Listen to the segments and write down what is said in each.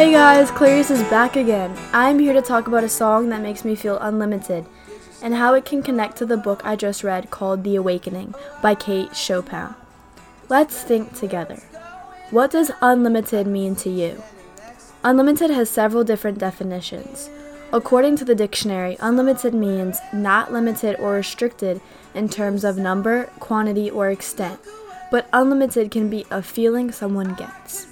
Hey guys, Clarice is back again. I'm here to talk about a song that makes me feel unlimited and how it can connect to the book I just read called The Awakening by Kate Chopin. Let's think together. What does unlimited mean to you? Unlimited has several different definitions. According to the dictionary, unlimited means not limited or restricted in terms of number, quantity, or extent, but unlimited can be a feeling someone gets.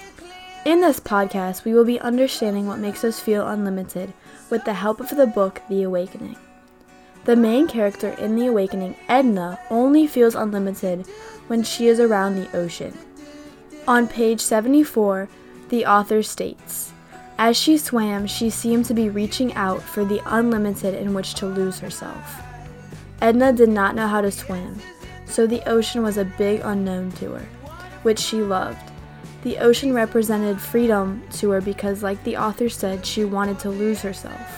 In this podcast, we will be understanding what makes us feel unlimited with the help of the book The Awakening. The main character in The Awakening, Edna, only feels unlimited when she is around the ocean. On page 74, the author states, "As she swam, she seemed to be reaching out for the unlimited in which to lose herself." Edna did not know how to swim, so the ocean was a big unknown to her, which she loved. The ocean represented freedom to her because, like the author said, she wanted to lose herself.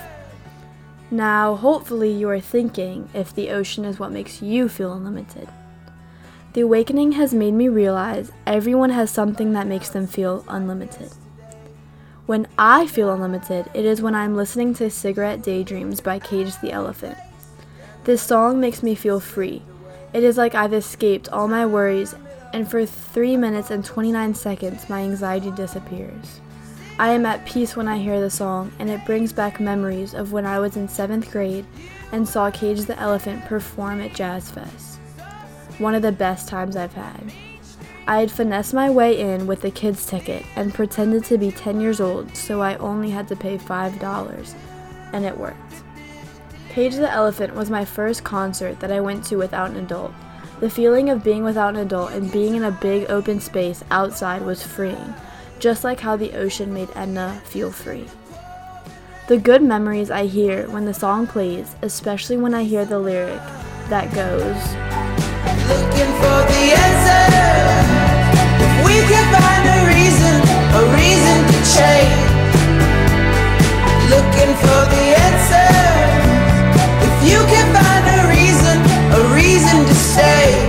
Now, hopefully you are thinking if the ocean is what makes you feel unlimited. The Awakening has made me realize everyone has something that makes them feel unlimited. When I feel unlimited, it is when I'm listening to Cigarette Daydreams by Cage the Elephant. This song makes me feel free. It is like I've escaped all my worries, and for 3 minutes and 29 seconds, my anxiety disappears. I am at peace when I hear the song, and it brings back memories of when I was in 7th grade and saw Cage the Elephant perform at Jazz Fest. One of the best times I've had. I had finessed my way in with the kids' ticket and pretended to be 10 years old, so I only had to pay $5, and it worked. Cage the Elephant was my first concert that I went to without an adult. The feeling of being without an adult and being in a big open space outside was freeing, just like how the ocean made Edna feel free. The good memories I hear when the song plays, especially when I hear the lyric that goes, "Looking for the answer, if we can find a reason to change. Looking for the answer, if you can find a reason to stay."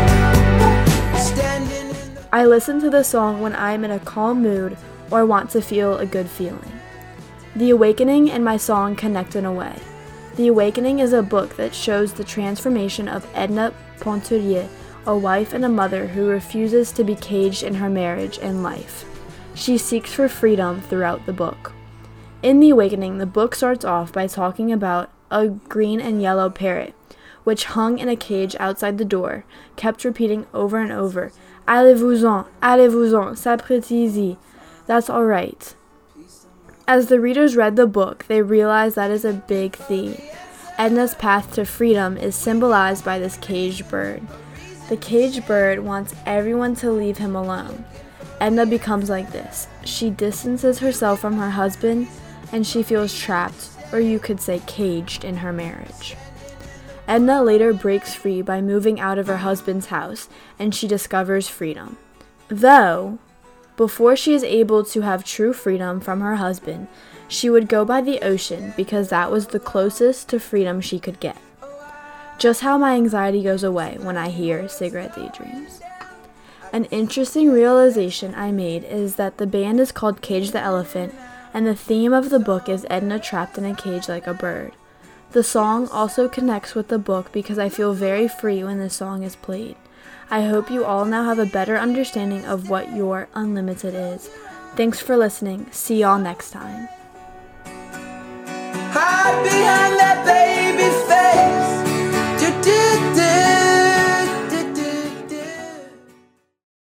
I listen to the song when I am in a calm mood or want to feel a good feeling. The Awakening and my song connect in a way. The Awakening is a book that shows the transformation of Edna Pontellier, a wife and a mother who refuses to be caged in her marriage and life. She seeks for freedom throughout the book. In The Awakening, the book starts off by talking about a green and yellow parrot, which hung in a cage outside the door, kept repeating over and over, allez-vous-en, sapristi-y, that's alright. As the readers read the book, they realized that is a big theme. Edna's path to freedom is symbolized by this caged bird. The caged bird wants everyone to leave him alone. Edna becomes like this. She distances herself from her husband, and she feels trapped, or you could say caged, in her marriage. Edna later breaks free by moving out of her husband's house, and she discovers freedom. Though, before she is able to have true freedom from her husband, she would go by the ocean because that was the closest to freedom she could get. Just how my anxiety goes away when I hear Cigarette Daydreams. An interesting realization I made is that the band is called Cage the Elephant, and the theme of the book is Edna trapped in a cage like a bird. The song also connects with the book because I feel very free when the song is played. I hope you all now have a better understanding of what your unlimited is. Thanks for listening. See y'all next time. Hide behind